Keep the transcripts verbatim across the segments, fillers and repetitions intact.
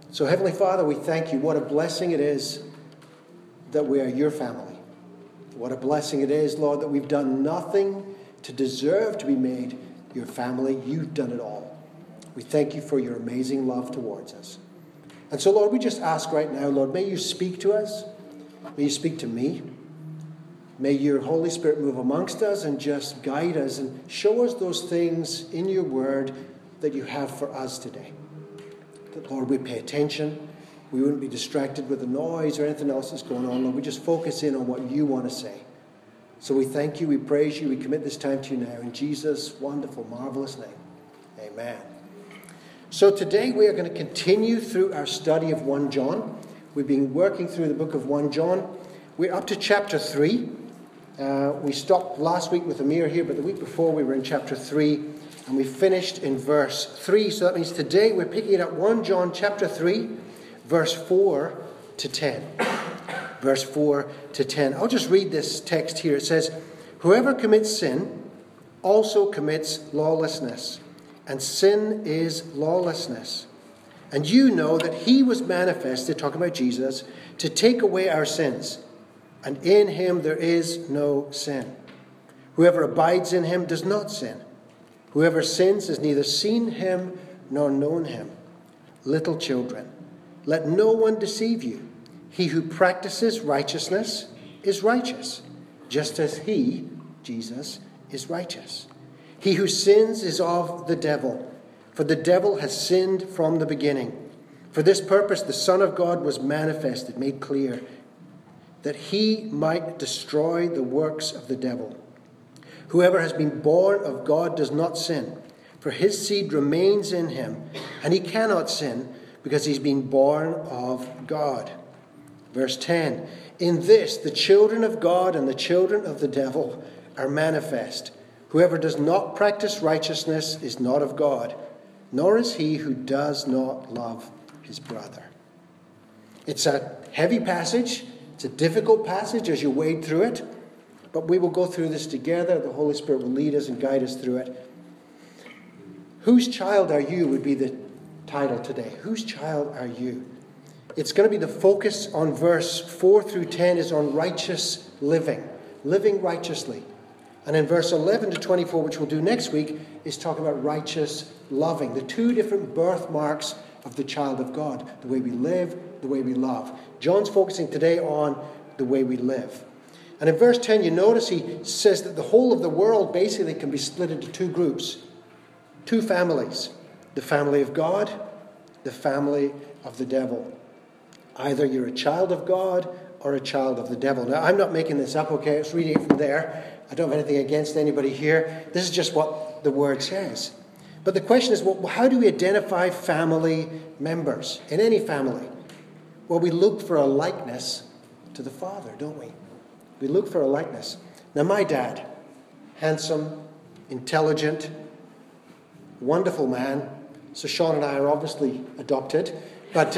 So, Heavenly Father, we thank you. What a blessing it is that we are your family. What a blessing it is, Lord, that we've done nothing to deserve to be made your family. You've done it all. We thank you for your amazing love towards us. And so, Lord, we just ask right now, Lord, may you speak to us. May you speak to me. May your Holy Spirit move amongst us and just guide us and show us those things in your word that you have for us today. That, Lord, we pay attention. We wouldn't be distracted with the noise or anything else that's going on. Lord, we just focus in on what you want to say. So we thank you, we praise you, we commit this time to you now. In Jesus' wonderful, marvelous name, amen. So today we are going to continue through our study of First John. We've been working through the book of First John. We're up to chapter three. Uh, we stopped last week with Amir here, but the week before we were in chapter three, and we finished in verse three. So that means today we're picking it up First John chapter three, verse four to ten. Verse four to ten. I'll just read this text here. It says, "Whoever commits sin also commits lawlessness, and sin is lawlessness. And you know that he was manifested," talking about Jesus, "to take away our sins. And in him there is no sin. Whoever abides in him does not sin. Whoever sins has neither seen him nor known him. Little children, let no one deceive you. He who practices righteousness is righteous, just as he, Jesus, is righteous. He who sins is of the devil, for the devil has sinned from the beginning. For this purpose the Son of God was manifested," made clear, "that he might destroy the works of the devil. Whoever has been born of God does not sin, for his seed remains in him, and he cannot sin because he's been born of God." Verse ten, "In this the children of God and the children of the devil are manifest. Whoever does not practice righteousness is not of God, nor is he who does not love his brother." It's a heavy passage. It's a difficult passage as you wade through it, but we will go through this together. The Holy Spirit will lead us and guide us through it. Whose child are you would be the title today. Whose child are you? It's going to be the focus on verse four through ten is on righteous living, living righteously. And in verse eleven to twenty-four, which we'll do next week, is talking about righteous loving, the two different birthmarks of the child of God, the way we live, the way we love. John's focusing today on the way we live. And in verse ten, you notice he says that the whole of the world basically can be split into two groups, two families. The family of God, the family of the devil. Either you're a child of God or a child of the devil. Now, I'm not making this up, okay? I was reading it from there. I don't have anything against anybody here. This is just what the word says. But the question is, well, how do we identify family members in any family? Well, we look for a likeness to the Father, don't we? We look for a likeness. Now, my dad, handsome, intelligent, wonderful man. So Sean and I are obviously adopted. But,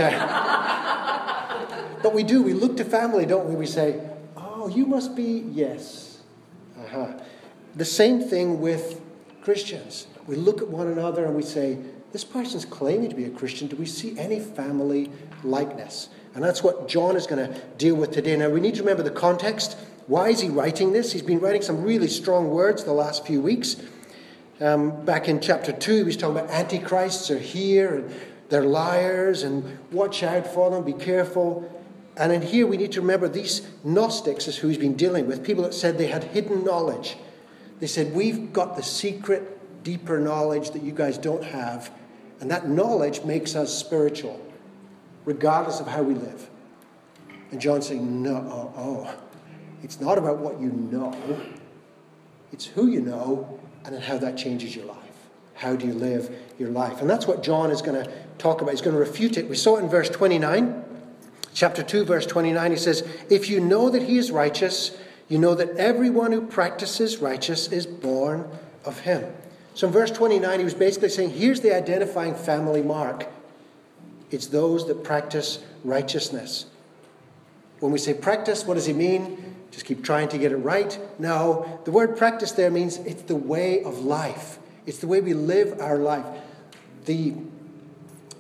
uh, but we do. We look to family, don't we? We say, oh, you must be, yes. Uh-huh. The same thing with Christians. We look at one another and we say, this person's claiming to be a Christian. Do we see any family likeness? And that's what John is going to deal with today. Now, we need to remember the context. Why is he writing this? He's been writing some really strong words the last few weeks. Um, back in chapter two, he was talking about antichrists are here, and they're liars, and watch out for them, be careful. And in here, we need to remember these Gnostics is who he's been dealing with, people that said they had hidden knowledge. They said, we've got the secret, deeper knowledge that you guys don't have, and that knowledge makes us spiritual, regardless of how we live. And John's saying, no, oh, oh. It's not about what you know. It's who you know and then how that changes your life. How do you live your life? And that's what John is going to talk about. He's going to refute it. We saw it in verse twenty-nine. Chapter two, verse twenty-nine. He says, if you know that he is righteous, you know that everyone who practices righteous is born of him. So in verse twenty-nine, he was basically saying, here's the identifying family mark. It's those that practice righteousness. When we say practice, what does he mean? Just keep trying to get it right? No, the word practice there means it's the way of life. It's the way we live our life. The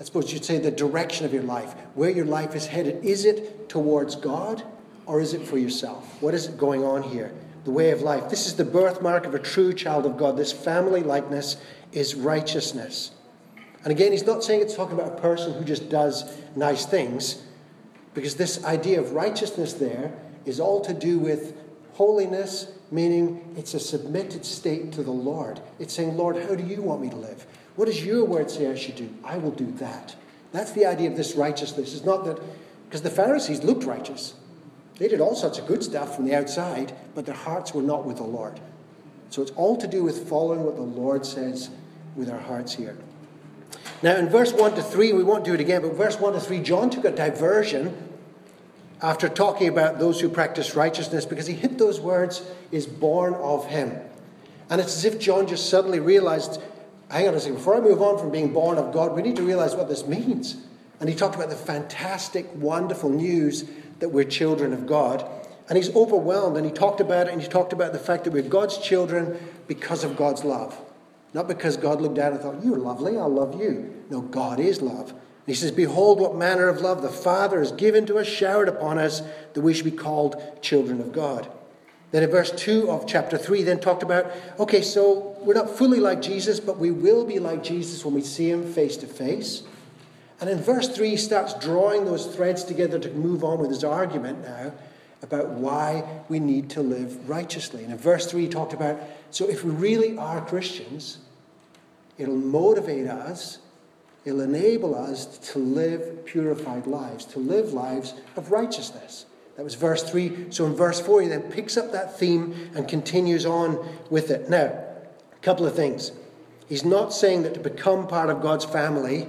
I suppose you'd say, the direction of your life, where your life is headed. Is it towards God or is it for yourself? What is it going on here? The way of life. This is the birthmark of a true child of God. This family likeness is righteousness. And again, he's not saying it's talking about a person who just does nice things, because this idea of righteousness there is all to do with holiness, meaning it's a submitted state to the Lord. It's saying, Lord, how do you want me to live? What does your word say I should do? I will do that. That's the idea of this righteousness. It's not that, because the Pharisees looked righteous. They did all sorts of good stuff from the outside, but their hearts were not with the Lord. So it's all to do with following what the Lord says with our hearts here. Now in verse one to three, we won't do it again, but verse one to three, John took a diversion after talking about those who practice righteousness, because he hit those words, is born of him. And it's as if John just suddenly realized, hang on a second, before I move on from being born of God, we need to realize what this means. And he talked about the fantastic, wonderful news that we're children of God. And he's overwhelmed, and he talked about it, and he talked about the fact that we're God's children because of God's love. Not because God looked down and thought, you're lovely, I'll love you. No, God is love. And he says, behold what manner of love the Father has given to us, showered upon us, that we should be called children of God. Then in verse two of chapter three, then talked about, okay, so we're not fully like Jesus, but we will be like Jesus when we see him face to face. And in verse three, he starts drawing those threads together to move on with his argument now about why we need to live righteously. And in verse three, he talked about, so if we really are Christians, it'll motivate us, it'll enable us to live purified lives, to live lives of righteousness. That was verse three. So in verse four, he then picks up that theme and continues on with it. Now, a couple of things. He's not saying that to become part of God's family,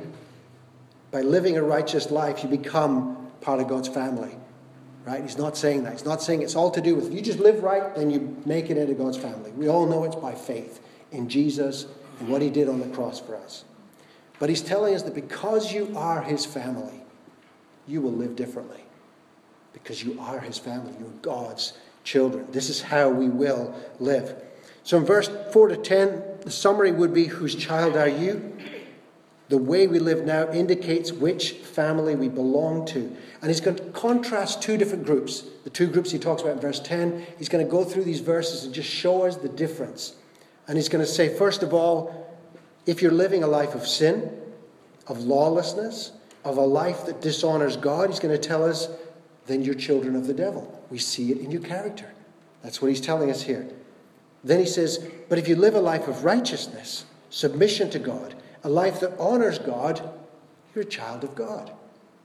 by living a righteous life, you become part of God's family. Right? He's not saying that. He's not saying it's all to do with, if you just live right, then you make it into God's family. We all know it's by faith in Jesus and what he did on the cross for us. But he's telling us that because you are his family, you will live differently. Because you are his family. You're God's children. This is how we will live. So in verse four to ten, the summary would be, whose child are you? The way we live now indicates which family we belong to. And he's going to contrast two different groups. The two groups he talks about in verse ten. He's going to go through these verses and just show us the difference. And he's going to say, first of all, if you're living a life of sin, of lawlessness, of a life that dishonors God, he's going to tell us, then you're children of the devil. We see it in your character. That's what he's telling us here. Then he says, but if you live a life of righteousness, submission to God, a life that honors God, you're a child of God.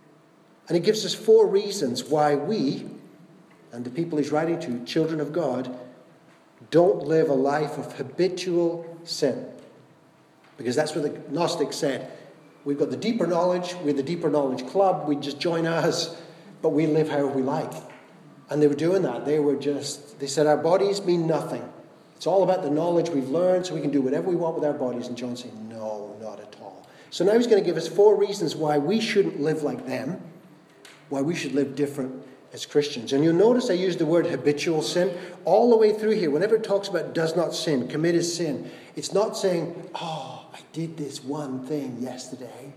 And he gives us four reasons why we, and the people he's writing to, children of God, don't live a life of habitual sin. Because that's what the Gnostics said. We've got the deeper knowledge, we're the deeper knowledge club, we just join us, but we live however we like. And they were doing that. They were just, they said our bodies mean nothing. It's all about the knowledge we've learned, so we can do whatever we want with our bodies. And John's saying, no, not at all. So now he's going to give us four reasons why we shouldn't live like them, why we should live different as Christians. And you'll notice I use the word habitual sin all the way through here. Whenever it talks about does not sin, commit a sin, it's not saying, oh, I did this one thing yesterday.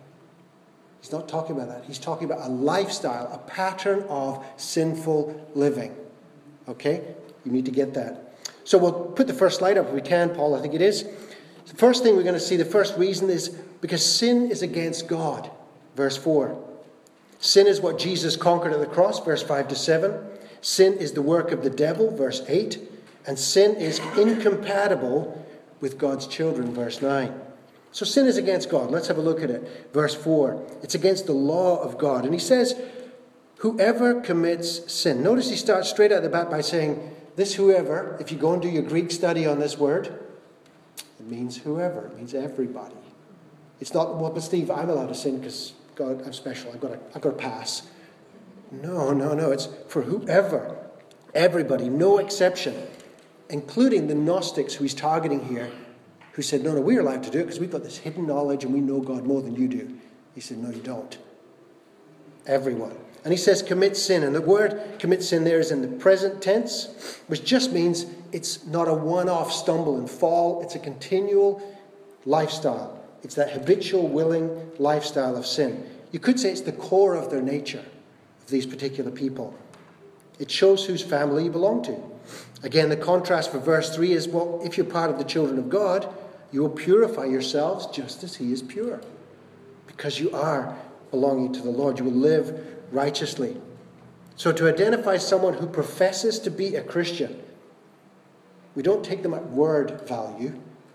He's not talking about that. He's talking about a lifestyle, a pattern of sinful living. Okay? You need to get that. So we'll put the first slide up if we can, Paul, I think it is. The first thing we're going to see, the first reason is because sin is against God. Verse four. Sin is what Jesus conquered at the cross, verse five to seven. Sin is the work of the devil, verse eight. And sin is incompatible with God's children, verse nine. So sin is against God. Let's have a look at it. Verse four. It's against the law of God. And he says, whoever commits sin. Notice he starts straight out the bat by saying, this whoever, if you go and do your Greek study on this word, it means whoever. It means everybody. It's not, well, but Steve, I'm allowed to sin because, God, I'm special. I've got, a, I've got a pass. No, no, no. It's for whoever. Everybody. No exception. Including the Gnostics who he's targeting here, who said, no, no, we're allowed to do it because we've got this hidden knowledge and we know God more than you do. He said, no, you don't. Everyone. And he says commit sin. And the word commit sin there is in the present tense, which just means it's not a one-off stumble and fall. It's a continual lifestyle. It's that habitual, willing lifestyle of sin. You could say it's the core of their nature, of these particular people. It shows whose family you belong to. Again, the contrast for verse three is, well, if you're part of the children of God, you will purify yourselves just as he is pure. Because you are belonging to the Lord. You will live righteously. So to identify someone who professes to be a Christian, we don't take them at word value.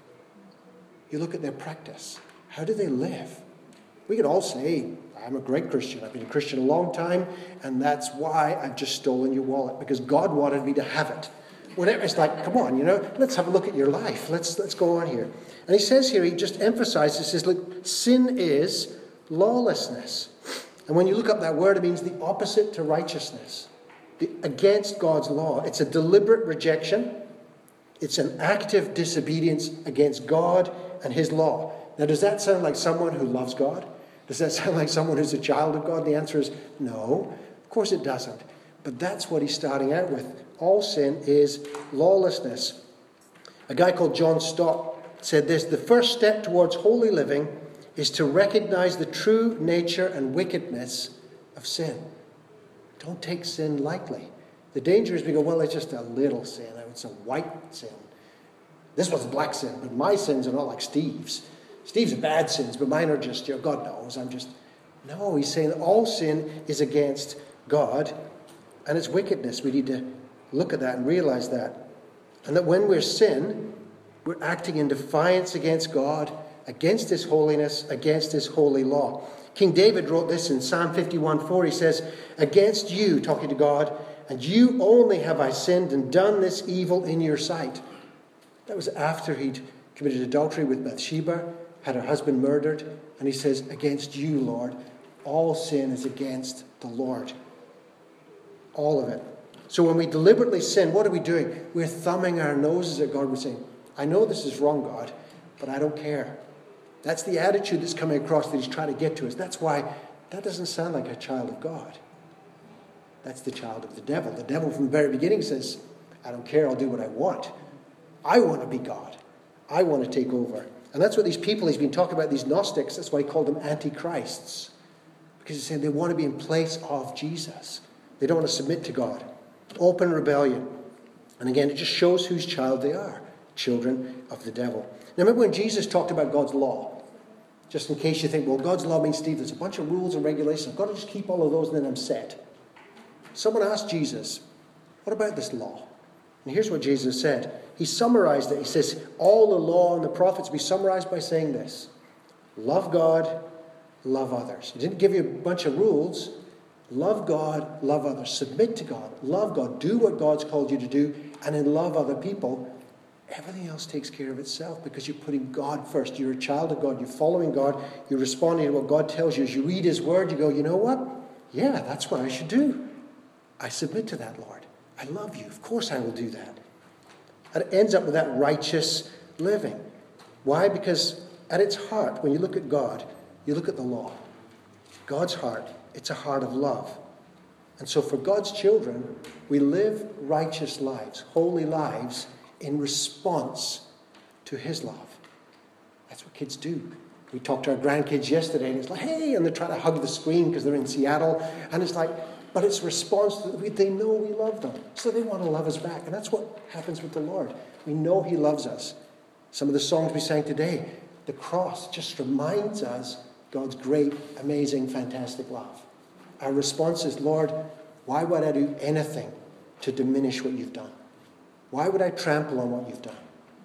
You look at their practice. How do they live? We can all say, I'm a great Christian. I've been a Christian a long time, and that's why I've just stolen your wallet, because God wanted me to have it. Whatever. It's like, come on, you know, let's have a look at your life. Let's let's go on here. And he says here, he just emphasizes, he says, look, sin is lawlessness. And when you look up that word, it means the opposite to righteousness. The, against God's law. It's a deliberate rejection. It's an active disobedience against God and his law. Now, does that sound like someone who loves God? Does that sound like someone who's a child of God? The answer is no. Of course it doesn't. But that's what he's starting out with. All sin is lawlessness. A guy called John Stott said this: the first step towards holy living is to recognize the true nature and wickedness of sin. Don't take sin lightly. The danger is we go, well, it's just a little sin. It's a white sin. This was black sin, but my sins are not like Steve's. Steve's are bad sins, but mine are just, you know, God knows, I'm just... No, he's saying that all sin is against God, and it's wickedness. We need to look at that and realize that. And that when we're sin, we're acting in defiance against God, against his holiness, against his holy law. King David wrote this in Psalm fifty-one four. He says, against you, talking to God, and you only have I sinned and done this evil in your sight. That was after he'd committed adultery with Bathsheba, had her husband murdered, and he says, against you, Lord, all sin is against the Lord. All of it. So when we deliberately sin, what are we doing? We're thumbing our noses at God. We're saying, I know this is wrong, God, but I don't care. That's the attitude that's coming across that he's trying to get to us. That's why that doesn't sound like a child of God. That's the child of the devil. The devil from the very beginning says, I don't care, I'll do what I want. I want to be God. I want to take over. And that's what these people he's been talking about, these Gnostics, that's why he called them antichrists. Because he's saying they want to be in place of Jesus. They don't want to submit to God. Open rebellion. And again, it just shows whose child they are. Children of the devil. Now remember when Jesus talked about God's law? Just in case you think, well, God's law means, Steve, there's a bunch of rules and regulations. I've got to just keep all of those and then I'm set. Someone asked Jesus, what about this law? And here's what Jesus said. He summarized it. He says, all the law and the prophets be summarized by saying this: love God, love others. He didn't give you a bunch of rules. Love God, love others. Submit to God. Love God. Do what God's called you to do. And then love other people. Everything else takes care of itself because you're putting God first. You're a child of God. You're following God. You're responding to what God tells you. As you read his word, you go, you know what? Yeah, that's what I should do. I submit to that, Lord. I love you. Of course I will do that. And it ends up with that righteous living. Why? Because at its heart, when you look at God, you look at the law. God's heart, it's a heart of love. And so for God's children, we live righteous lives, holy lives, in response to his love. That's what kids do. We talked to our grandkids yesterday, and it's like, hey, and they're trying to hug the screen because they're in Seattle. And it's like, but it's response to, they know we love them. So they want to love us back. And that's what happens with the Lord. We know he loves us. Some of the songs we sang today, the cross just reminds us God's great, amazing, fantastic love. Our response is, Lord, why would I do anything to diminish what you've done? Why would I trample on what you've done?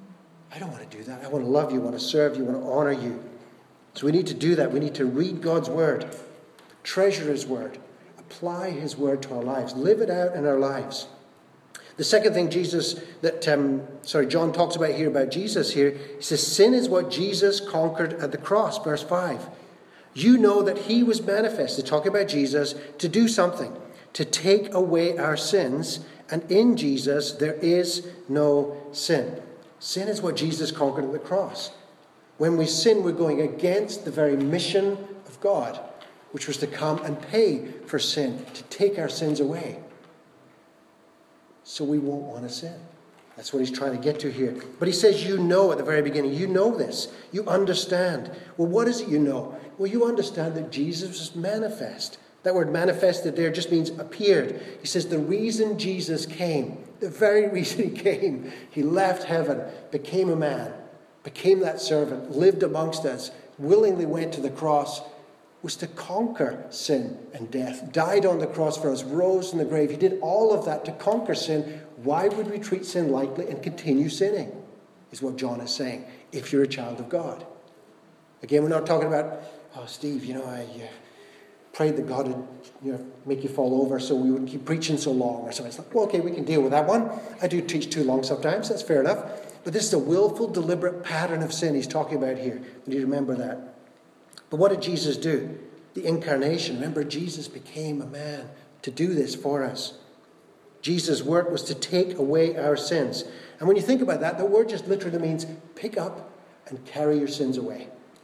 I don't want to do that. I want to love you, I want to serve you, I want to honor you. So we need to do that. We need to read God's word, treasure his word, apply his word to our lives, live it out in our lives. The second thing Jesus, that um, sorry, John talks about here about Jesus here, he says, sin is what Jesus conquered at the cross, verse five. You know that he was manifested, talking about Jesus, to do something, to take away our sins, and in Jesus there is no sin. Sin is what Jesus conquered at the cross. When we sin, we're going against the very mission of God, which was to come and pay for sin, to take our sins away. So we won't want to sin. That's what he's trying to get to here. But he says, you know at the very beginning. You know this. You understand. Well, what is it you know? Well, you understand that Jesus was manifest. That word manifested there just means appeared. He says the reason Jesus came, the very reason he came, he left heaven, became a man, became that servant, lived amongst us, willingly went to the cross, was to conquer sin and death, died on the cross for us, rose in the grave. He did all of that to conquer sin. Why would we treat sin lightly and continue sinning? Is what John is saying, if you're a child of God. Again, we're not talking about, oh, Steve, you know, I uh, prayed that God would you know, make you fall over so we wouldn't keep preaching so long or something. It's like, well, okay, we can deal with that one. I do teach too long sometimes. That's fair enough. But this is a willful, deliberate pattern of sin he's talking about here. We need to remember that. But what did Jesus do? The incarnation. Remember, Jesus became a man to do this for us. Jesus' work was to take away our sins. And when you think about that, the word just literally means pick up and carry your sins away.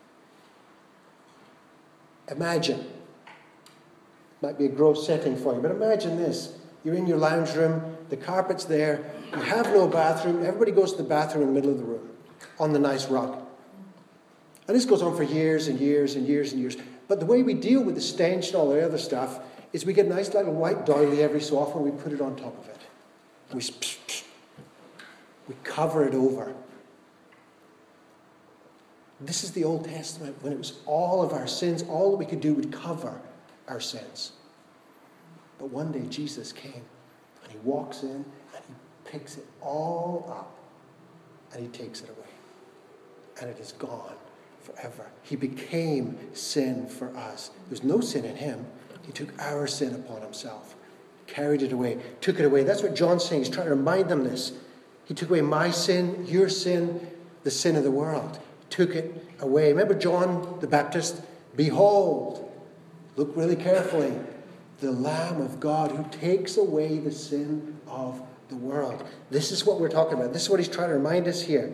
Imagine. Might be a gross setting for you, but imagine this. You're in your lounge room, the carpet's there, you have no bathroom, everybody goes to the bathroom in the middle of the room on the nice rug. And this goes on for years and years and years and years. But the way we deal with the stench and all the other stuff is we get a nice little white doily every so often, we put it on top of it. We, psh, psh, we cover it over. This is the Old Testament when it was all of our sins, all that we could do would cover our sins. But one day Jesus came and he walks in and he picks it all up and he takes it away. And it is gone forever. He became sin for us. There's no sin in him. He took our sin upon himself, carried it away, took it away. That's what John's saying. He's trying to remind them this. He took away my sin, your sin, the sin of the world. Took it away. Remember John the Baptist? Behold, look really carefully, the Lamb of God who takes away the sin of the world. This is what we're talking about. This is what he's trying to remind us here.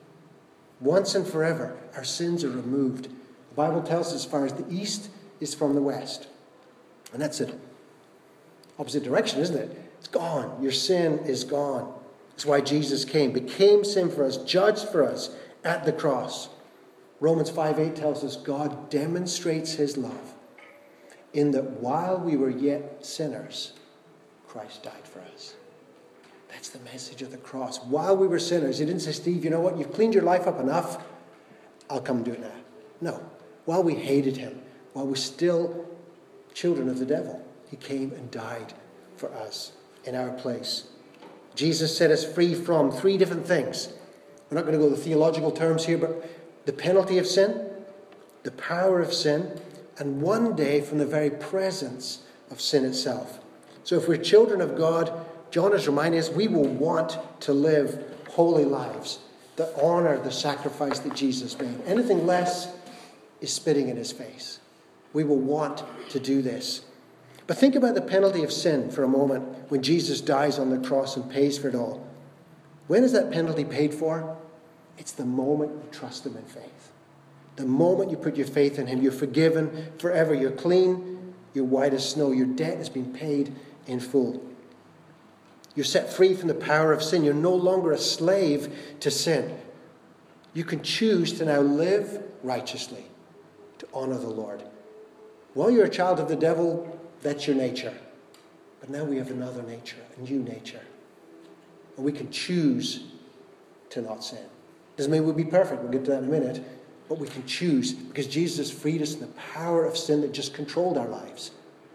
Once and forever, our sins are removed. The Bible tells us as far as the east is from the west. And that's it. Opposite direction, isn't it? It's gone. Your sin is gone. That's why Jesus came, became sin for us, judged for us at the cross. Romans five eight tells us God demonstrates his love in that while we were yet sinners, Christ died for us. That's the message of the cross. While we were sinners, he didn't say, Steve, you know what? You've cleaned your life up enough. I'll come do it now. No. While we hated him, while we're still children of the devil, he came and died for us in our place. Jesus set us free from three different things. We're not going to go to theological terms here, but the penalty of sin, the power of sin, and one day from the very presence of sin itself. So if we're children of God, John is reminding us we will want to live holy lives that honor the sacrifice that Jesus made. Anything less is spitting in his face. We will want to do this. But think about the penalty of sin for a moment when Jesus dies on the cross and pays for it all. When is that penalty paid for? It's the moment you trust him in faith. The moment you put your faith in him, you're forgiven forever. You're clean. You're white as snow. Your debt has been paid in full. You're set free from the power of sin. You're no longer a slave to sin. You can choose to now live righteously, to honor the Lord. While you're a child of the devil, that's your nature. But now we have another nature, a new nature. And we can choose to not sin. Doesn't mean we'll be perfect. We'll get to that in a minute. But we can choose because Jesus freed us from the power of sin that just controlled our lives.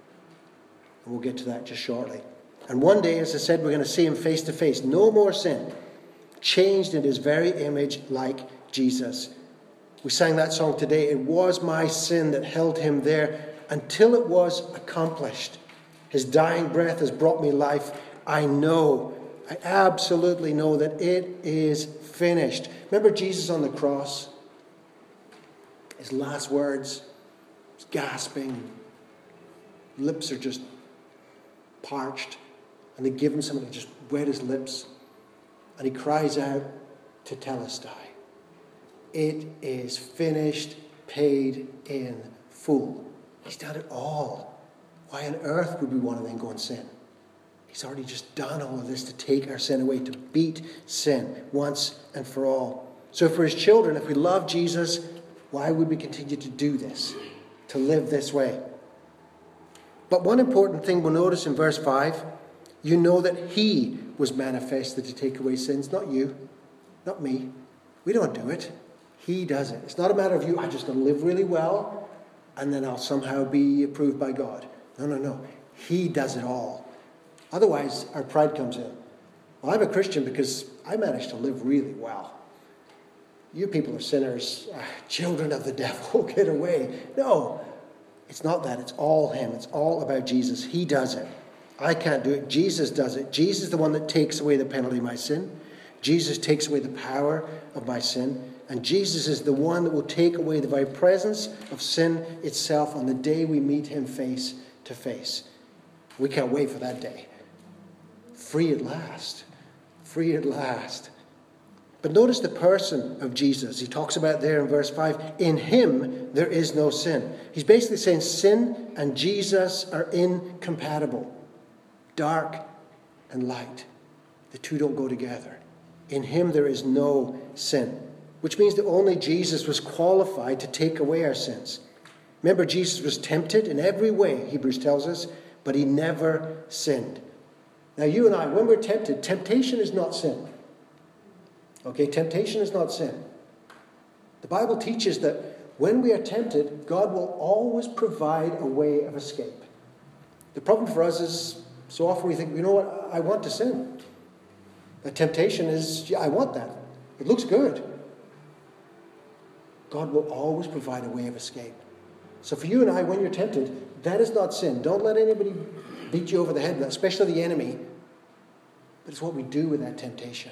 And we'll get to that just shortly. And one day, as I said, we're going to see him face to face. No more sin. Changed in his very image like Jesus. We sang that song today. It was my sin that held him there until it was accomplished. His dying breath has brought me life. I know, I absolutely know that it is finished. Remember Jesus on the cross? His last words, he's gasping. Lips are just parched. And they give him something to just wet his lips. And he cries out to Telestai. It is finished, paid in full. He's done it all. Why on earth would we want to then go and sin? He's already just done all of this to take our sin away, to beat sin once and for all. So for his children, if we love Jesus, why would we continue to do this, to live this way? But one important thing we'll notice in verse five, you know that he was manifested to take away sins, not you, not me. We don't do it. He does it. It's not a matter of you, I'm just going to live really well, and then I'll somehow be approved by God. No, no, no. He does it all. Otherwise, our pride comes in. Well, I'm a Christian because I managed to live really well. You people are sinners, uh, children of the devil, get away. No, it's not that. It's all him. It's all about Jesus. He does it. I can't do it. Jesus does it. Jesus is the one that takes away the penalty of my sin. Jesus takes away the power of my sin. And Jesus is the one that will take away the very presence of sin itself on the day we meet him face to face. We can't wait for that day. Free at last. Free at last. But notice the person of Jesus. He talks about there in verse five, in him there is no sin. He's basically saying sin and Jesus are incompatible. Dark and light. The two don't go together. In him there is no sin. Which means that only Jesus was qualified to take away our sins. Remember, Jesus was tempted in every way, Hebrews tells us, but he never sinned. Now you and I, when we're tempted, temptation is not sin. Okay, temptation is not sin. The Bible teaches that when we are tempted, God will always provide a way of escape. The problem for us is so often we think, you know what, I want to sin. The temptation is, yeah, I want that. It looks good. God will always provide a way of escape. So for you and I, when you're tempted, that is not sin. Don't let anybody beat you over the head with that, especially the enemy. But it's what we do with that temptation.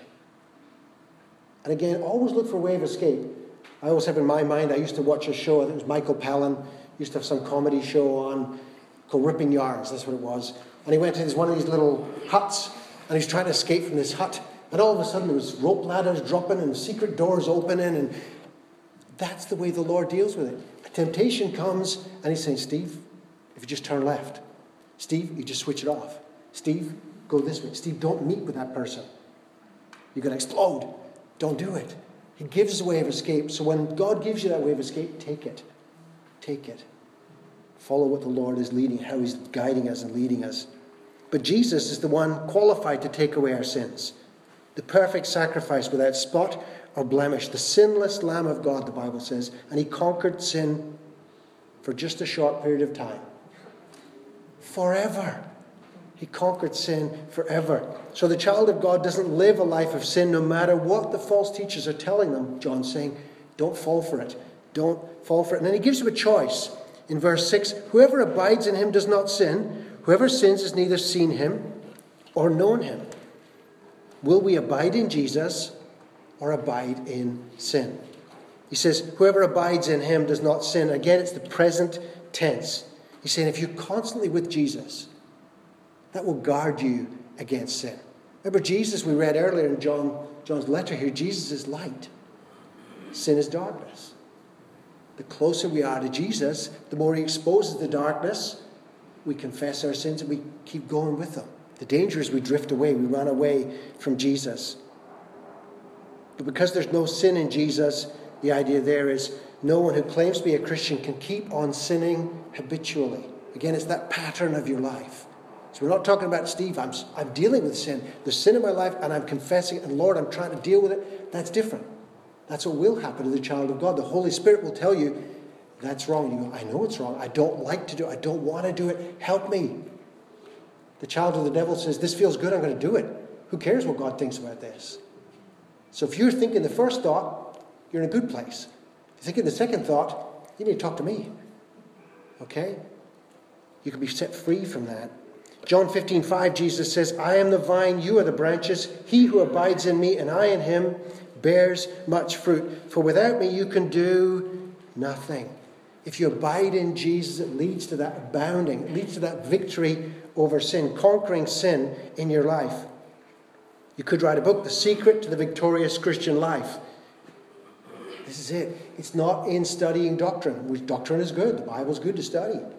And again, always look for a way of escape. I always have in my mind, I used to watch a show, I think it was Michael Palin, used to have some comedy show on called Ripping Yarns, that's what it was. And he went to this, one of these little huts, and he's trying to escape from this hut. And all of a sudden there was rope ladders dropping and secret doors opening, and that's the way the Lord deals with it. A temptation comes, and he's saying, Steve, if you just turn left. Steve, you just switch it off. Steve, go this way. Steve, don't meet with that person. You're going to explode. Don't do it. He gives us a way of escape. So when God gives you that way of escape, take it. Take it. Follow what the Lord is leading, how he's guiding us and leading us. But Jesus is the one qualified to take away our sins. The perfect sacrifice without spot or blemish. The sinless Lamb of God, the Bible says. And he conquered sin for just a short period of time. Forever. He conquered sin forever. So the child of God doesn't live a life of sin no matter what the false teachers are telling them. John's saying, don't fall for it. Don't fall for it. And then he gives them a choice. In verse six, whoever abides in him does not sin. Whoever sins has neither seen him or known him. Will we abide in Jesus or abide in sin? He says, whoever abides in him does not sin. Again, it's the present tense. He's saying if you're constantly with Jesus, that will guard you against sin. Remember Jesus, we read earlier in John, John's letter here, Jesus is light. Sin is darkness. The closer we are to Jesus, the more he exposes the darkness. We confess our sins and we keep going with them. The danger is we drift away. We run away from Jesus. But because there's no sin in Jesus, the idea there is no one who claims to be a Christian can keep on sinning habitually. Again, it's that pattern of your life. So we're not talking about, Steve, I'm, I'm dealing with sin. There's sin in my life and I'm confessing it. And Lord, I'm trying to deal with it. That's different. That's what will happen to the child of God. The Holy Spirit will tell you, that's wrong. You go, I know it's wrong. I don't like to do it. I don't want to do it. Help me. The child of the devil says, this feels good. I'm going to do it. Who cares what God thinks about this? So if you're thinking the first thought, you're in a good place. If you're thinking the second thought, you need to talk to me. Okay? You can be set free from that. John fifteen five, Jesus says, I am the vine, you are the branches. He who abides in me and I in him bears much fruit. For without me you can do nothing. If you abide in Jesus, it leads to that abounding. It leads to that victory over sin, conquering sin in your life. You could write a book, The Secret to the Victorious Christian Life. This is it. It's not in studying doctrine, which doctrine is good. The Bible's good to study.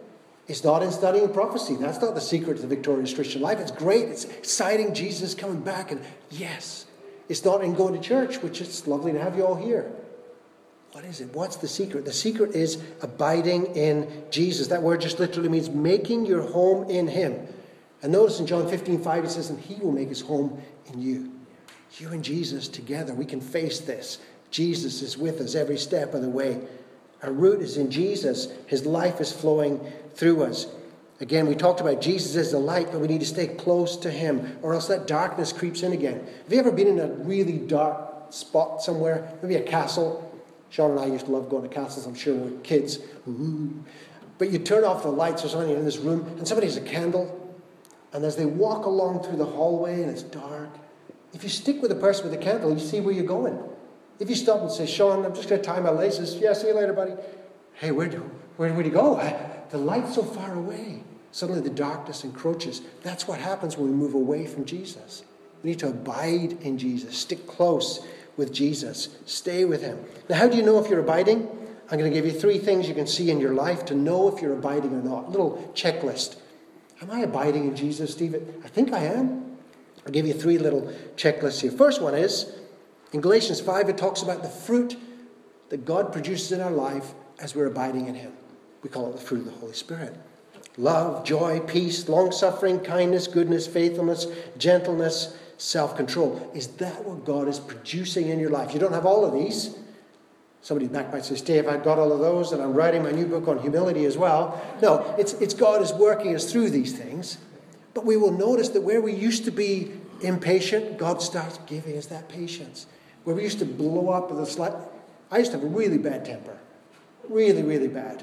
It's not in studying prophecy. That's not the secret to the victorious Christian life. It's great. It's exciting. Jesus is coming back. And yes, it's not in going to church, which it's lovely to have you all here. What is it? What's the secret? The secret is abiding in Jesus. That word just literally means making your home in him. And notice in John fifteen five, it says, and he will make his home in you. You and Jesus together, we can face this. Jesus is with us every step of the way. Our root is in Jesus. His life is flowing through us. Again, we talked about Jesus as the light, but we need to stay close to him, or else that darkness creeps in again. Have you ever been in a really dark spot somewhere? Maybe a castle. Sean and I used to love going to castles, I'm sure, when we were kids. Ooh. But you turn off the lights or something in this room, and somebody has a candle, and as they walk along through the hallway and it's dark, if you stick with the person with the candle, you see where you're going. If you stop and say, Sean, I'm just going to tie my laces. Yeah, see you later, buddy. Hey, where do, where, where do you go? The light's so far away. Suddenly the darkness encroaches. That's what happens when we move away from Jesus. We need to abide in Jesus. Stick close with Jesus. Stay with him. Now, how do you know if you're abiding? I'm going to give you three things you can see in your life to know if you're abiding or not. A little checklist. Am I abiding in Jesus, Steve? I think I am. I'll give you three little checklists here. First one is, in Galatians five, it talks about the fruit that God produces in our life as we're abiding in him. We call it the fruit of the Holy Spirit. Love, joy, peace, long-suffering, kindness, goodness, faithfulness, gentleness, self-control. Is that what God is producing in your life? You don't have all of these. Somebody back might say, Steve, I've got all of those, and I'm writing my new book on humility as well. No, it's, it's God is working us through these things. But we will notice that where we used to be impatient, God starts giving us that patience. Where we used to blow up with a slight... I used to have a really bad temper. Really, really bad.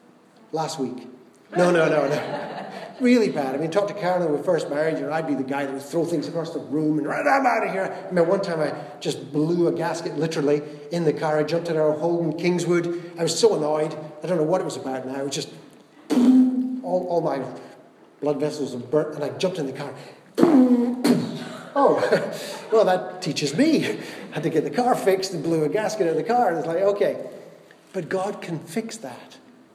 Last week. No, no, no, no. Really bad. I mean, talk to Carolyn when we first married, you know, I'd be the guy that would throw things across the room and, right, I'm out of here. I remember one time I just blew a gasket, literally, in the car. I jumped in our Holden Kingswood. I was so annoyed. I don't know what it was about now. It was just... All, all my blood vessels were burnt, and I jumped in the car. Oh, well, that teaches me. I had to get the car fixed and blew a gasket in the car. And it's like, okay. But God can fix that.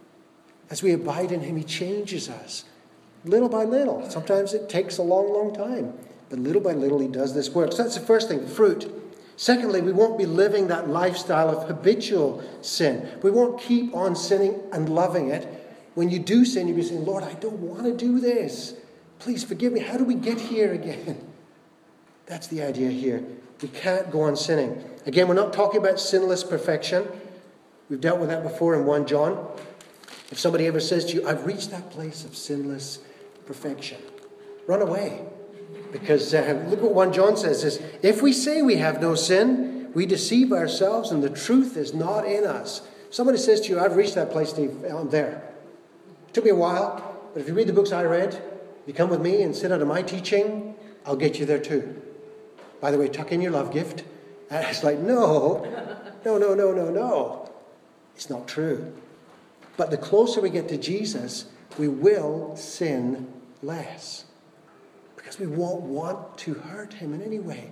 As we abide in him, he changes us. Little by little. Sometimes it takes a long, long time. But little by little, he does this work. So that's the first thing, fruit. Secondly, we won't be living that lifestyle of habitual sin. We won't keep on sinning and loving it. When you do sin, you'll be saying, Lord, I don't want to do this. Please forgive me. How do we get here again? That's the idea here. We can't go on sinning. Again, we're not talking about sinless perfection. We've dealt with that before in First John. If somebody ever says to you, I've reached that place of sinless perfection, run away. Because uh, look what First John says is, if we say we have no sin, we deceive ourselves and the truth is not in us. Somebody says to you, I've reached that place, Steve. I'm there. It took me a while, but if you read the books I read, you come with me and sit under my teaching, I'll get you there too. By the way, tuck in your love gift. And it's like, no, no, no, no, no, no. It's not true. But the closer we get to Jesus, we will sin less. Because we won't want to hurt him in any way.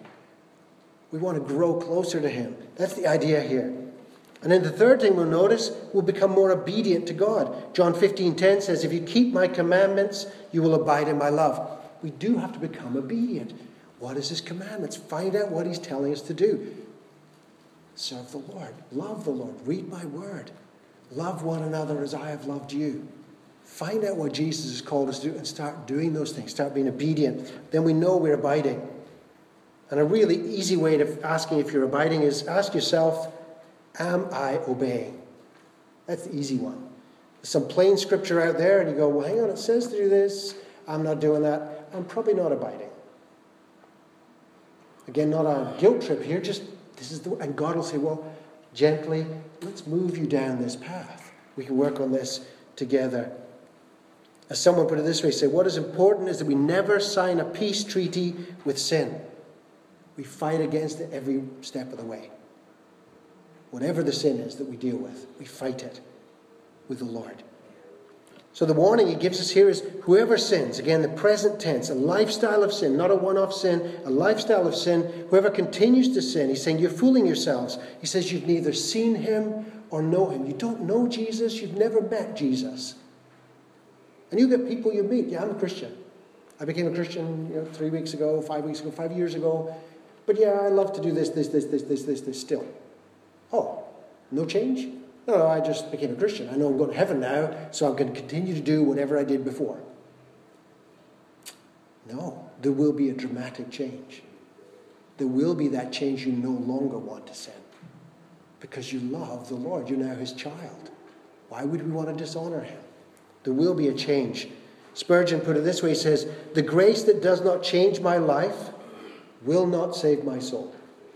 We want to grow closer to him. That's the idea here. And then the third thing we'll notice, we'll become more obedient to God. John fifteen ten says, if you keep my commandments, you will abide in my love. We do have to become obedient. What is his commandments? Find out what he's telling us to do. Serve the Lord. Love the Lord. Read my word. Love one another as I have loved you. Find out what Jesus has called us to do and start doing those things. Start being obedient. Then we know we're abiding. And a really easy way of asking if you're abiding is ask yourself, am I obeying? That's the easy one. There's some plain scripture out there and you go, well, hang on, it says to do this. I'm not doing that. I'm probably not abiding. Again, not a guilt trip here, just this is the, and God will say, well, gently, let's move you down this path. We can work on this together. As someone put it this way, say, what is important is that we never sign a peace treaty with sin. We fight against it every step of the way. Whatever the sin is that we deal with, we fight it with the Lord. So the warning he gives us here is whoever sins, again the present tense, a lifestyle of sin, not a one-off sin, a lifestyle of sin, whoever continues to sin, he's saying you're fooling yourselves. He says you've neither seen him or know him. You don't know Jesus, you've never met Jesus. And you get people you meet. Yeah, I'm a Christian. I became a Christian you know, three weeks ago, five weeks ago, five years ago. But yeah, I love to do this, this, this, this, this, this, this still. Oh, no change? No, no, I just became a Christian. I know I'm going to heaven now, so I'm going to continue to do whatever I did before. No, there will be a dramatic change. There will be that change you no longer want to sin. Because you love the Lord. You're now his child. Why would we want to dishonor him? There will be a change. Spurgeon put it this way, he says, the grace that does not change my life will not save my soul.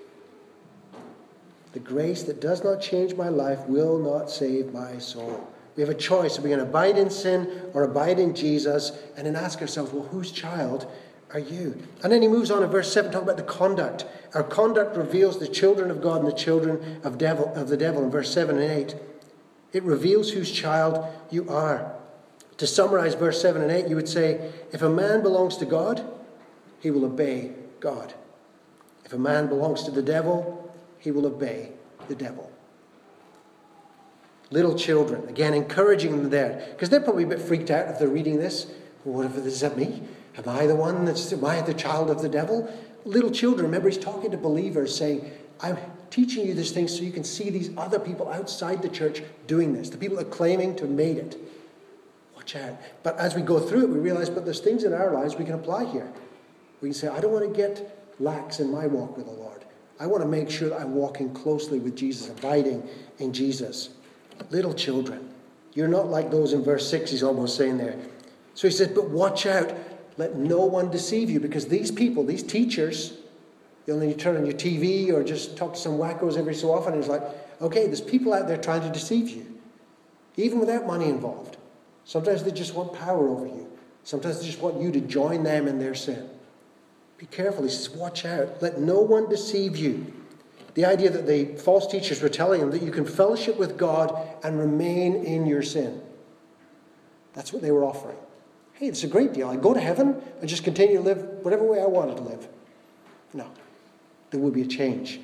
The grace that does not change my life will not save my soul. We have a choice. Are we going to abide in sin or abide in Jesus? And then ask ourselves, well, whose child are you? And then he moves on in verse seven, talking about the conduct. Our conduct reveals the children of God and the children of, devil, of the devil in verse seven and eight. It reveals whose child you are. To summarize verse seven and eight, you would say, if a man belongs to God, he will obey God. If a man belongs to the devil, he will obey the devil. Little children, again, encouraging them there. Because they're probably a bit freaked out if they're reading this. Well, what if this is that me? Am I the one that's, am I the child of the devil? Little children, remember he's talking to believers saying, I'm teaching you these things so you can see these other people outside the church doing this. The people that are claiming to have made it. Watch out. But as we go through it, we realize, but there's things in our lives we can apply here. We can say, I don't want to get lax in my walk with the Lord. I want to make sure that I'm walking closely with Jesus, abiding in Jesus. Little children, you're not like those in verse six, he's almost saying there. So he says, but watch out. Let no one deceive you, because these people, these teachers, you only turn on your T V or just talk to some wackos every so often, and it's like, okay, there's people out there trying to deceive you, even without money involved. Sometimes they just want power over you. Sometimes they just want you to join them in their sin. Be careful. He says, watch out. Let no one deceive you. The idea that the false teachers were telling them that you can fellowship with God and remain in your sin. That's what they were offering. Hey, it's a great deal. I go to heaven and just continue to live whatever way I wanted to live. No. There will be a change.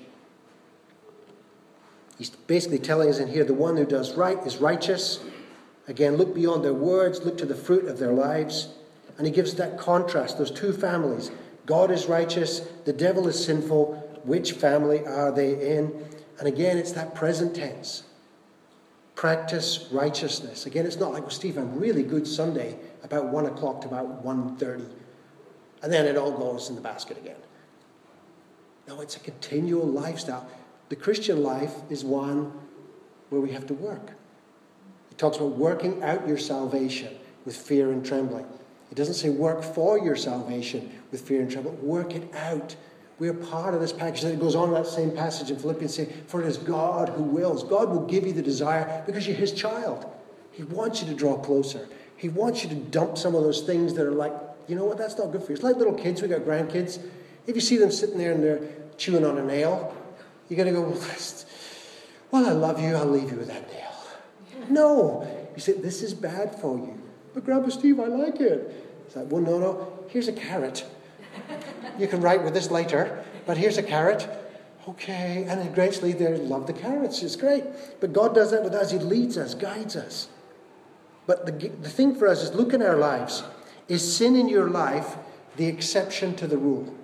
He's basically telling us in here, the one who does right is righteous. Again, look beyond their words, look to the fruit of their lives. And he gives that contrast, those two families. God is righteous, the devil is sinful. Which family are they in? And again, it's that present tense. Practice righteousness. Again, it's not like, well, Steve, I'm really good Sunday about one o'clock to about one thirty. And then it all goes in the basket again. No, it's a continual lifestyle. The Christian life is one where we have to work. He talks about working out your salvation with fear and trembling. It doesn't say work for your salvation with fear and trembling. Work it out. We're part of this package. And it goes on in that same passage in Philippians saying, for it is God who wills. God will give you the desire because you're his child. He wants you to draw closer. He wants you to dump some of those things that are like, you know what, that's not good for you. It's like little kids. We got grandkids. If you see them sitting there and they're chewing on a nail, you got to go, well, I love you. I'll leave you with that nail. No. You say, this is bad for you. But Grandpa Steve, I like it. It's like, well, no, no. Here's a carrot. You can write with this later, but here's a carrot. Okay. And then graciously they love the carrots. It's great. But God does that with us. He leads us, guides us. But the, the thing for us is look in our lives. Is sin in your life the exception to the rule?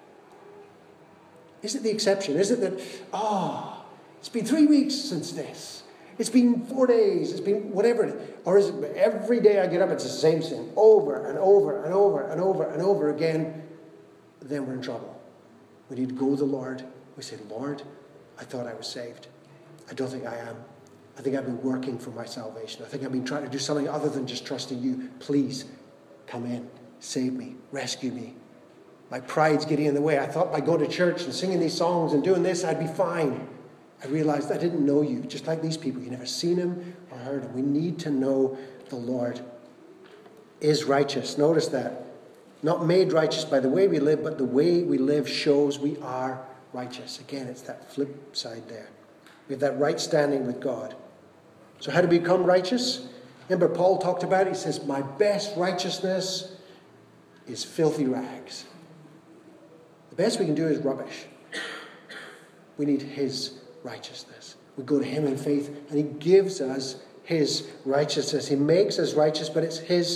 Is it the exception? Is it that, oh, it's been three weeks since this. It's been four days. It's been whatever it is. Or is it every day I get up, it's the same sin over and over and over and over and over again? Then we're in trouble. We need to go to the Lord. We say, Lord, I thought I was saved. I don't think I am. I think I've been working for my salvation. I think I've been trying to do something other than just trusting you. Please come in, save me, rescue me. My pride's getting in the way. I thought by going to church and singing these songs and doing this, I'd be fine. I realized I didn't know you, just like these people. You never seen him or heard him. We need to know the Lord is righteous. Notice that. Not made righteous by the way we live, but the way we live shows we are righteous. Again, it's that flip side there. We have that right standing with God. So how to become righteous? Remember, Paul talked about it. He says, my best righteousness is filthy rags. The best we can do is rubbish. We need his righteousness. We go to him in faith, and he gives us his righteousness. He makes us righteous, but it's his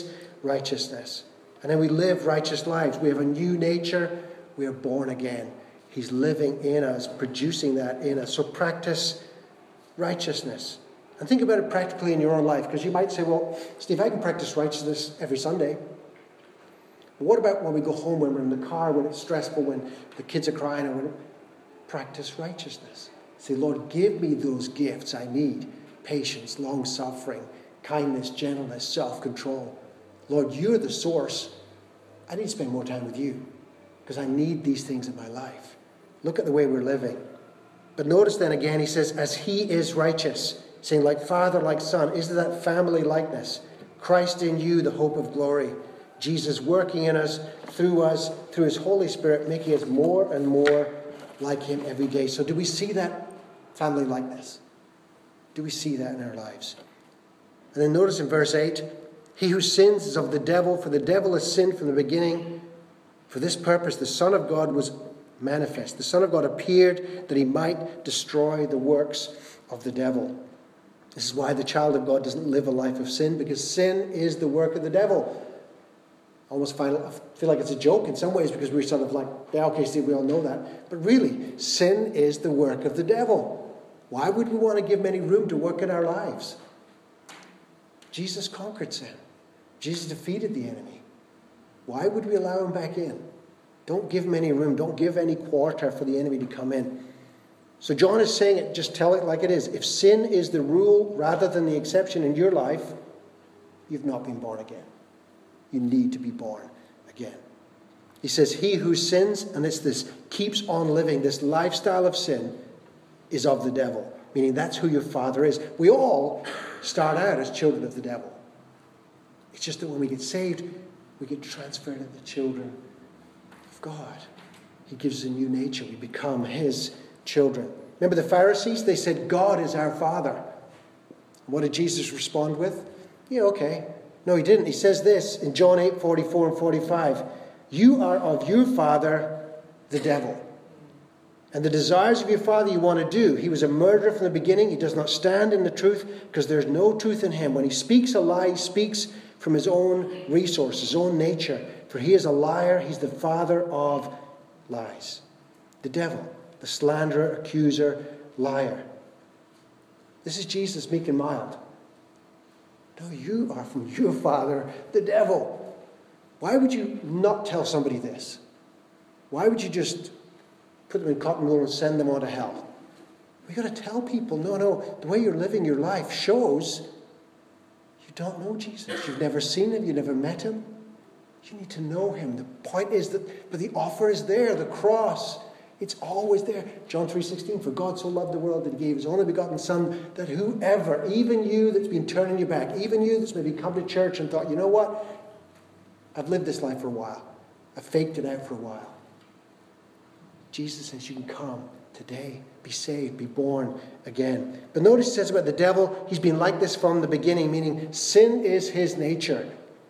righteousness. And then we live righteous lives. We have a new nature. We are born again. He's living in us, producing that in us. So practice righteousness. And think about it practically in your own life. Because you might say, well, Steve, I can practice righteousness every Sunday. But what about when we go home, when we're in the car, when it's stressful, when the kids are crying? Or when... Practice righteousness. Say, Lord, give me those gifts I need. Patience, long-suffering, kindness, gentleness, self-control. Lord, you're the source. I need to spend more time with you because I need these things in my life. Look at the way we're living. But notice then again, he says, as he is righteous, saying like father, like son. Is that family likeness? Christ in you, the hope of glory. Jesus working in us, through us, through his Holy Spirit, making us more and more like him every day. So do we see that family likeness? Do we see that in our lives? And then notice in verse eight, he who sins is of the devil, for the devil has sinned from the beginning. For this purpose the Son of God was manifest. The Son of God appeared that he might destroy the works of the devil. This is why the child of God doesn't live a life of sin, because sin is the work of the devil. I almost find, I feel like it's a joke in some ways because we're sort of like, yeah, okay, Steve, we all know that. But really, sin is the work of the devil. Why would we want to give him any room to work in our lives? Jesus conquered sin. Jesus defeated the enemy. Why would we allow him back in? Don't give him any room. Don't give any quarter for the enemy to come in. So John is saying it, just tell it like it is. If sin is the rule rather than the exception in your life, you've not been born again. You need to be born again. He says, he who sins, and it's this keeps on living, this lifestyle of sin, is of the devil. Meaning that's who your father is. We all start out as children of the devil. It's just that when we get saved, we get transferred into the children of God. He gives us a new nature. We become his children. Remember the Pharisees? They said, God is our Father. What did Jesus respond with? Yeah, okay. No, he didn't. He says this in John eight, forty-four and forty-five. You are of your father, the devil. And the desires of your father you want to do. He was a murderer from the beginning. He does not stand in the truth because there's no truth in him. When he speaks a lie, he speaks from his own resource, his own nature. For he is a liar. He's the father of lies. The devil, the slanderer, accuser, liar. This is Jesus, meek and mild. No, you are from your father, the devil. Why would you not tell somebody this? Why would you just put them in cotton wool and send them on to hell? We've got to tell people, no, no, the way you're living your life shows you don't know Jesus. You've never seen him. You've never met him. You need to know him. The point is that, but the offer is there, the cross. It's always there. John three sixteen, for God so loved the world that he gave his only begotten Son, that whoever, even you that's been turning your back, even you that's maybe come to church and thought, you know what? I've lived this life for a while. I've faked it out for a while. Jesus says you can come today, be saved, be born again. But notice he says about the devil, he's been like this from the beginning, meaning sin is his nature.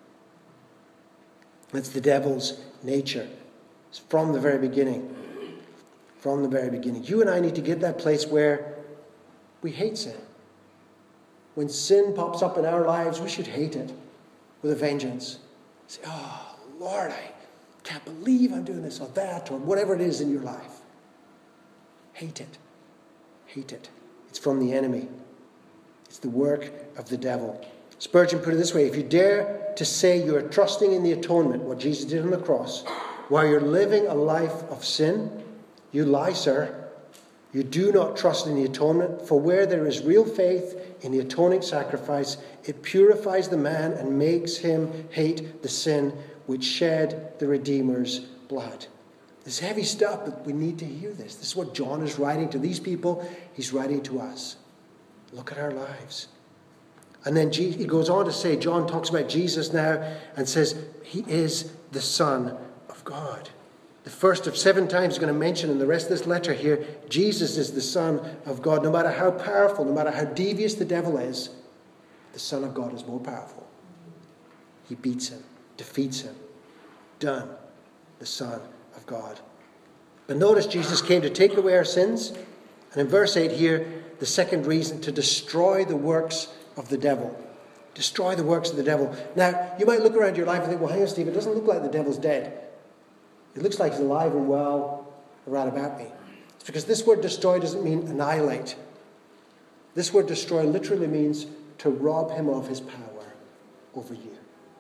That's the devil's nature. It's from the very beginning. From the very beginning. You and I need to get that place where we hate sin. When sin pops up in our lives, we should hate it with a vengeance. Say, oh, Lord, I can't believe I'm doing this or that or whatever it is in your life. Hate it. Hate it. It's from the enemy. It's the work of the devil. Spurgeon put it this way, if you dare to say you are trusting in the atonement, what Jesus did on the cross, while you're living a life of sin, you lie, sir. You do not trust in the atonement, for where there is real faith in the atoning sacrifice, it purifies the man and makes him hate the sin which shed the Redeemer's blood. This is heavy stuff, but we need to hear this. This is what John is writing to these people. He's writing to us. Look at our lives. And then he goes on to say, John talks about Jesus now and says, he is the Son of God. The first of seven times he's going to mention in the rest of this letter here, Jesus is the Son of God. No matter how powerful, no matter how devious the devil is, the Son of God is more powerful. He beats him, defeats him. Done. The Son of God. But notice Jesus came to take away our sins. And in verse eight here, the second reason, to destroy the works of the devil. Destroy the works of the devil. Now, you might look around your life and think, well, hang on, Steve, it doesn't look like the devil's dead. It looks like he's alive and well around about me. It's because this word destroy doesn't mean annihilate. This word destroy literally means to rob him of his power over you.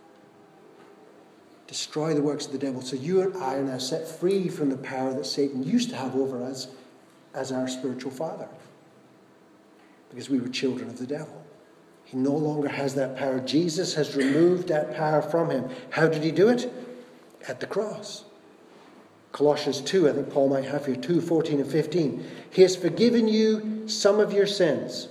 Destroy the works of the devil. So you and I are now set free from the power that Satan used to have over us as our spiritual father. Because we were children of the devil. He no longer has that power. Jesus has removed that power from him. How did he do it? At the cross. Colossians two, I think Paul might have here, two, fourteen and fifteen. He has forgiven you some of your sins.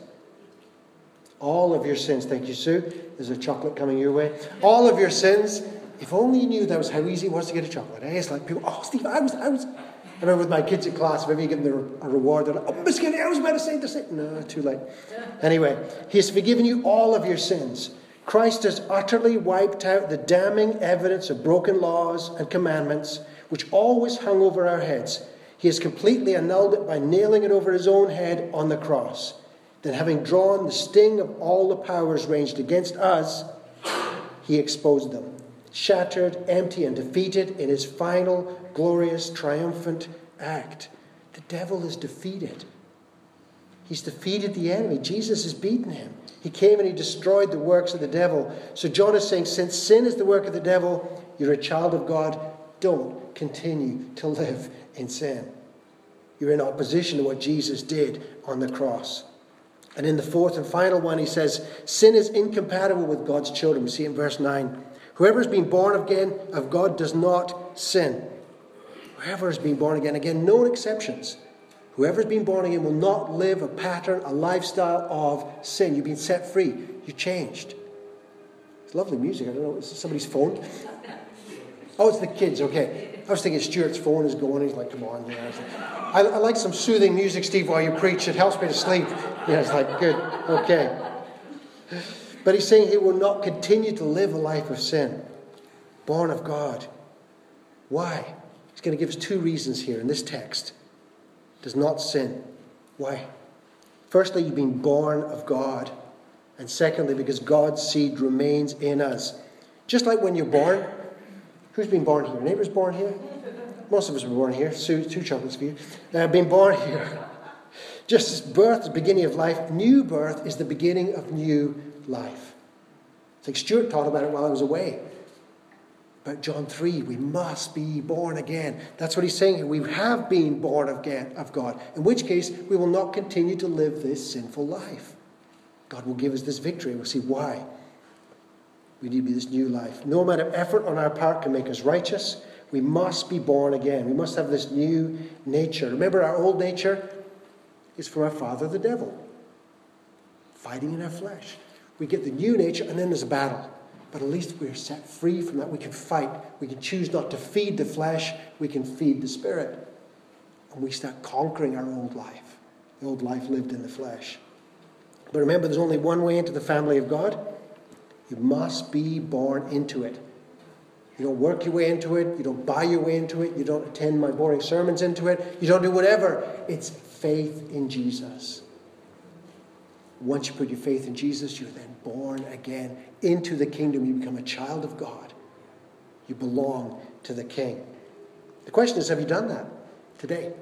All of your sins. Thank you, Sue. There's a chocolate coming your way. All of your sins. If only you knew that was how easy it was to get a chocolate. Eh? It's like people, oh, Steve, I was, I was. I remember with my kids in class, if ever you give them a reward, they're like, oh, Miss Kenny, I was about to say the same. No, too late. Anyway, he has forgiven you all of your sins. Christ has utterly wiped out the damning evidence of broken laws and commandments which always hung over our heads. He has completely annulled it by nailing it over his own head on the cross. Then, having drawn the sting of all the powers ranged against us, he exposed them, shattered, empty, and defeated in his final, glorious, triumphant act. The devil is defeated. He's defeated the enemy. Jesus has beaten him. He came and he destroyed the works of the devil. So John is saying, since sin is the work of the devil, you're a child of God. Don't continue to live in sin. You're in opposition to what Jesus did on the cross. And in the fourth and final one, he says, sin is incompatible with God's children. We see it in verse nine. Whoever has been born again of God does not sin. Whoever has been born again, again, no exceptions. Whoever has been born again will not live a pattern, a lifestyle of sin. You've been set free. You changed. It's lovely music. I don't know. Is it somebody's phone? Oh, it's the kids. Okay. I was thinking Stuart's phone is going. He's like, come on. Yeah. I, I like some soothing music, Steve, while you preach. It helps me to sleep. Yeah, it's like, good. Okay. But he's saying he will not continue to live a life of sin. Born of God. Why? He's going to give us two reasons here in this text. Does not sin. Why? Firstly, you've been born of God. And secondly, because God's seed remains in us. Just like when you're born. Who's been born here? Neighbours born here? Most of us were born here. Sue, two chocolates for you. Uh, been born here. Just as birth is the beginning of life, new birth is the beginning of new life. It's like Stuart taught about it while I was away. About John three, we must be born again. That's what he's saying here. We have been born again of God. In which case, we will not continue to live this sinful life. God will give us this victory. We'll see why. We need to be this new life. No amount of effort on our part can make us righteous. We must be born again. We must have this new nature. Remember, our old nature is from our father, the devil. Fighting in our flesh. We get the new nature, and then there's a battle. But at least we're set free from that. We can fight. We can choose not to feed the flesh. We can feed the spirit. And we start conquering our old life. The old life lived in the flesh. But remember, there's only one way into the family of God. You must be born into it. You don't work your way into it. You don't buy your way into it. You don't attend my boring sermons into it. You don't do whatever. It's faith in Jesus. Once you put your faith in Jesus, you're then born again into the kingdom. You become a child of God. You belong to the King. The question is, have you done that today?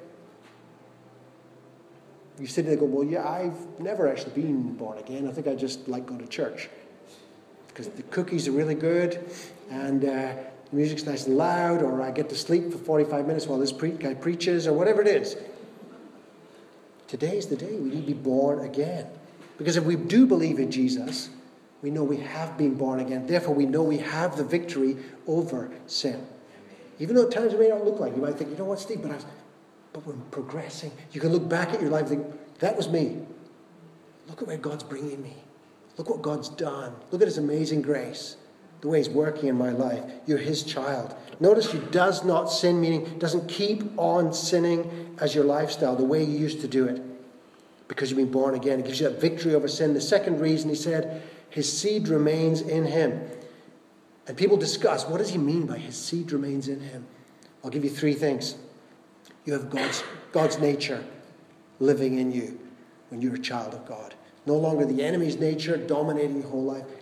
You sit there and go, well, yeah, I've never actually been born again. I think I just like going to church. Because the cookies are really good, and uh, the music's nice and loud, or I get to sleep for forty-five minutes while this pre- guy preaches, or whatever it is. Today's the day we need to be born again. Because if we do believe in Jesus, we know we have been born again. Therefore, we know we have the victory over sin. Even though at times it may not look like it. You might think, you know what, Steve, but, I was, but we're progressing. You can look back at your life and think, that was me. Look at where God's bringing me. Look what God's done. Look at his amazing grace. The way he's working in my life. You're his child. Notice he does not sin, meaning doesn't keep on sinning as your lifestyle, the way you used to do it. Because you've been born again. It gives you that victory over sin. The second reason, he said, his seed remains in him. And people discuss, what does he mean by his seed remains in him? I'll give you three things. You have God's, God's nature living in you when you're a child of God. No longer the enemy's nature dominating your whole life.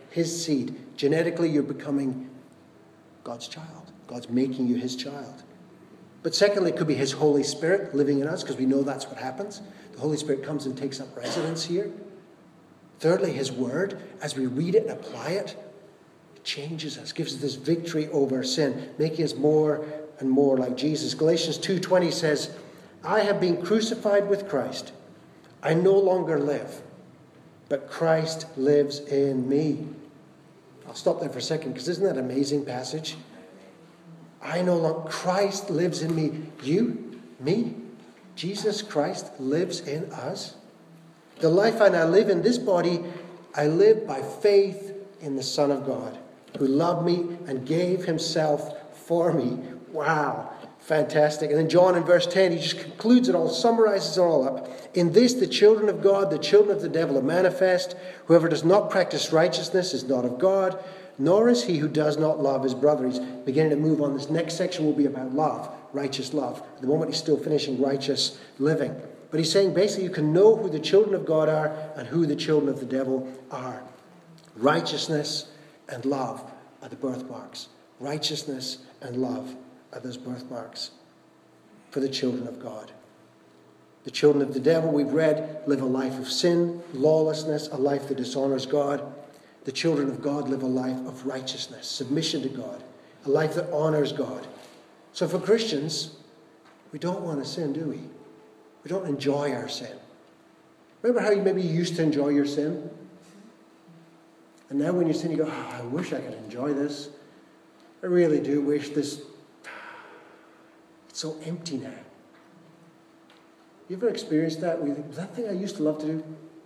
his seed. Genetically, you're becoming God's child. God's making you his child. But secondly, it could be his Holy Spirit living in us, because we know that's what happens. The Holy Spirit comes and takes up residence here. Thirdly, his word, as we read it and apply it, it changes us, gives us this victory over sin, making us more and more like Jesus. Galatians two twenty says, I have been crucified with Christ. I no longer live, but Christ lives in me. I'll stop there for a second, because isn't that an amazing passage? I no longer, Christ lives in me. You, me, Jesus Christ lives in us. The life I now live in this body, I live by faith in the Son of God, who loved me and gave himself for me. Wow, fantastic. And then John in verse ten, he just concludes it all, summarizes it all up. In this, the children of God, the children of the devil are manifest. Whoever does not practice righteousness is not of God, nor is he who does not love his brother. He's beginning to move on. This next section will be about love, righteous love. At the moment, he's still finishing righteous living. But he's saying basically you can know who the children of God are and who the children of the devil are. Righteousness and love are the birthmarks. Righteousness and love are those birthmarks for the children of God. The children of the devil, we've read, live a life of sin, lawlessness, a life that dishonors God. The children of God live a life of righteousness, submission to God, a life that honors God. So for Christians, we don't want to sin, do we? We don't enjoy our sin. Remember how you maybe used to enjoy your sin? And now when you sin, you go, oh, I wish I could enjoy this. I really do wish this. It's so empty now. You ever experienced that? Where you think, was that thing I used to love to do?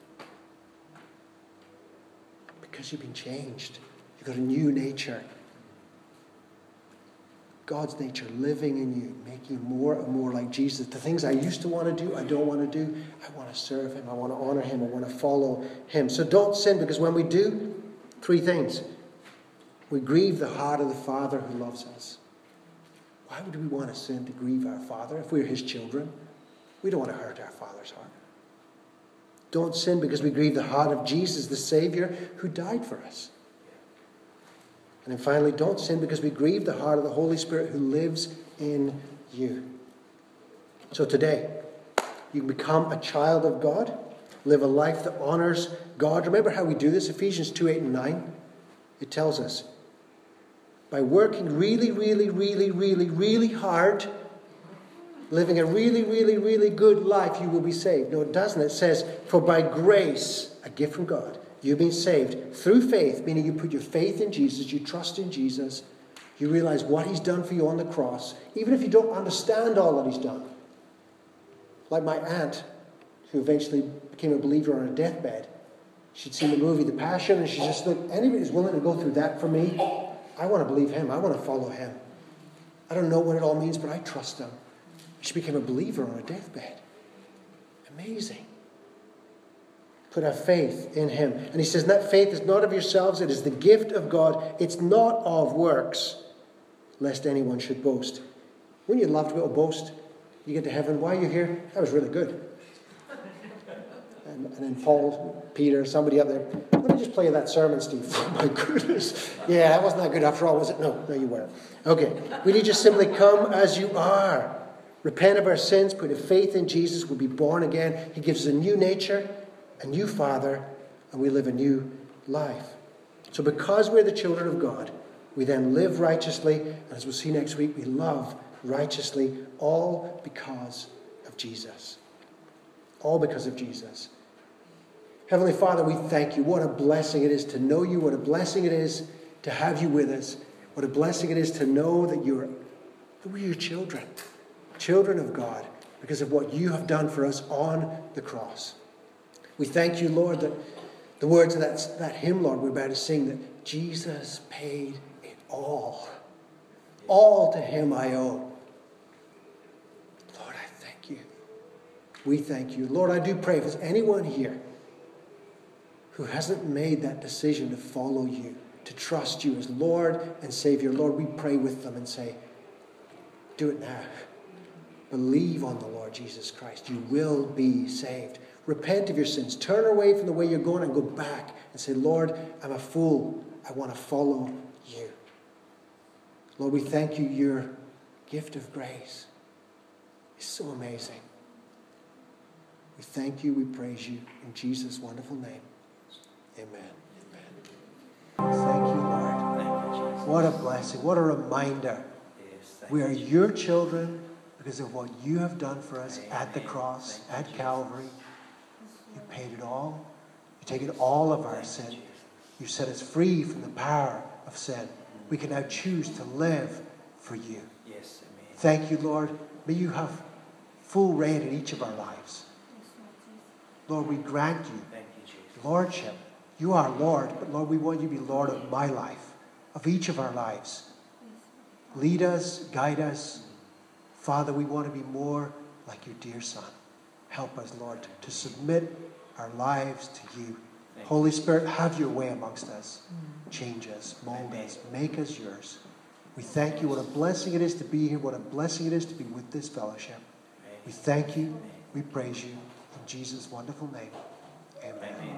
Because you've been changed. You've got a new nature. God's nature living in you, making you more and more like Jesus. The things I used to want to do, I don't want to do. I want to serve him. I want to honor him. I want to follow him. So don't sin, because when we do, three things. We grieve the heart of the Father who loves us. Why would we want to sin to grieve our Father if we're his children? We don't want to hurt our Father's heart. Don't sin because we grieve the heart of Jesus, the Savior, who died for us. And then finally, don't sin because we grieve the heart of the Holy Spirit who lives in you. So today, you can become a child of God, live a life that honors God. Remember how we do this? Ephesians two, eight and nine. It tells us, by working really, really, really, really, really hard, living a really, really, really good life, you will be saved. No, it doesn't. It says, for by grace, a gift from God, you've been saved through faith, meaning you put your faith in Jesus, you trust in Jesus, you realize what he's done for you on the cross, even if you don't understand all that he's done. Like my aunt, who eventually became a believer on her deathbed. She'd seen the movie The Passion, and she just thought, anybody who's willing to go through that for me, I want to believe him. I want to follow him. I don't know what it all means, but I trust him. She became a believer on her deathbed. Amazing. Put our faith in him. And he says, that faith is not of yourselves, it is the gift of God. It's not of works, lest anyone should boast. Wouldn't you love to be able to boast? You get to heaven, why are you here? That was really good. And, and then Paul, Peter, somebody up there, let me just play that sermon, Steve. Oh my goodness. Yeah, that wasn't that good after all, was it? No, no, you weren't. Okay. We need just simply come as you are. Repent of our sins, put a faith in Jesus, we'll be born again. He gives us a new nature, a new Father, and we live a new life. So because we're the children of God, we then live righteously, and as we'll see next week, we love righteously, all because of Jesus. All because of Jesus. Heavenly Father, we thank you. What a blessing it is to know you. What a blessing it is to have you with us. What a blessing it is to know that you're, that we're your children. Children of God, because of what you have done for us on the cross. We thank you, Lord, that the words of that, that hymn, Lord, we're about to sing, that Jesus paid it all. All to him I owe. Lord, I thank you. We thank you. Lord, I do pray if there's anyone here who hasn't made that decision to follow you, to trust you as Lord and Savior, Lord, we pray with them and say, do it now. Believe on the Lord Jesus Christ. You will be saved. Repent of your sins. Turn away from the way you're going and go back and say, Lord, I'm a fool. I want to follow you. Lord, we thank you. Your gift of grace is so amazing. We thank you. We praise you. In Jesus' wonderful name. Amen. Amen. Thank you, Lord. Thank you, Jesus. What a blessing. What a reminder. Yes, thank We are you, your children because of what you have done for us Amen. at the cross, Thank you, at Jesus. Calvary. You paid it all. You taken all of our Thank you, sin. Jesus. You set us free from the power of sin. We can now choose to live for you. Yes, amen. Thank you, Lord. May you have full reign in each of our lives. Lord, we grant you Thank you, Jesus. lordship. You are Lord, but Lord, we want you to be Lord of my life, of each of our lives. Lead us, guide us. Father, we want to be more like your dear Son. Help us, Lord, to submit our lives to you. Thank Holy you. Spirit, have your way amongst us. Change us, mold us, make us yours. We thank you. What a blessing it is to be here. What a blessing it is to be with this fellowship. We thank you. We praise you. In Jesus' wonderful name. Amen. Amen.